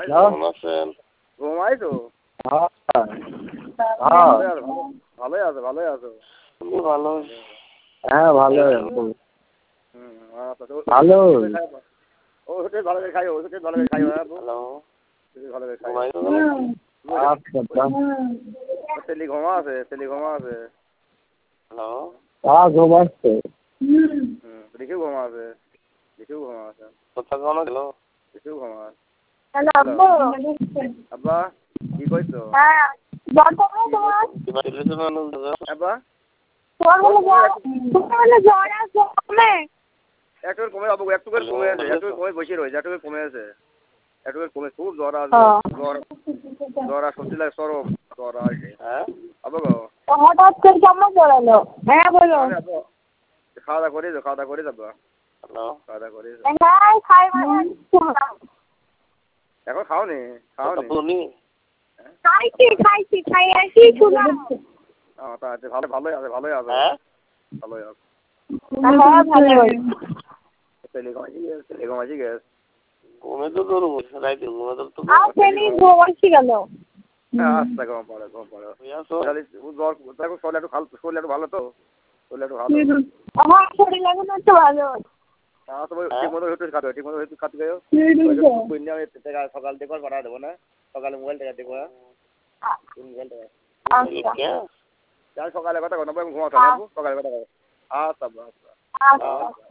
কেমন আছেন? ঘুমাই তো। ভালোই আছো ভালোই আছো। তুমি ভালো? হ্যাঁ ভালো ভালো। ভালো ওষুধ ভালো করে খাই, ওষুধ ভালো করে খাই। হ্যালো, ভালো করে খাই। আচ্ছা তেলি ঘুমা আছে, তেলি ঘুমা আছে। হ্যালো, ঘুমাচ্ছে। দেখিও ঘুমা আছে, দেখিও ঘুমা আছে। কথা কন গেল? দেখিও ঘুমা আছে। হ্যালো আব্বু। আব্বা কি কইছো? হ্যাঁ জ্বর কমে তোমার? আব্বা জ্বর হলে জ্বর আসবে কমে? একটু কমে যাবো, একটু করে কমে আছে, একটু কমে বসে রয়েছে, একটু করে কমে আছে, একটু করে কমে। খুব জ্বর আসবে, জ্বর জ্বর আর সর্দি লাগে, সরব জ্বর আসবে। হ্যাঁ আব্বা গো হঠাৎ করে কেমন পড়ালো? হ্যাঁ বলো। খাওয়া দাওয়া করে যাও, খাওয়া দাওয়া করে যাবো। হ্যালো, খাওয়া দাওয়া করে যাও। হ্যাঁ খাই এখন খাওনি? খাওনি? খাইছি খাই আসি শুনলাম। তা আছে, ভালোই আছে, ভালোই আছে, হ্যাঁ ভালোই আছে। হ্যাঁ ভালোই। তেলে ঘুমাইছি গেছ। ঘুমে তো ধরবো রাইতে, ঘুমে তো আর তেলি ঘুমাইছি গেল। আচ্ছা ঘুম পড়ে, ঘুম পড়ে। জ্বর দেখো, শরীর একটু ভালো, শরীর একটু ভালো তো, শরীর একটু ভালো। আমার শরীর এখন একটু ভালো। তোমার ঠিক মতো একটু খাবে, ঠিক মতো একটু খাতে গেও। সকাল থেকে পাঠা দেবো না, সকালে মোবাইল টেকা দেখবো। মোবাইল টেকা আচ্ছা সকালে কথা কথা ঘুমাতে হবে, সকালে কথা। আচ্ছা আচ্ছা।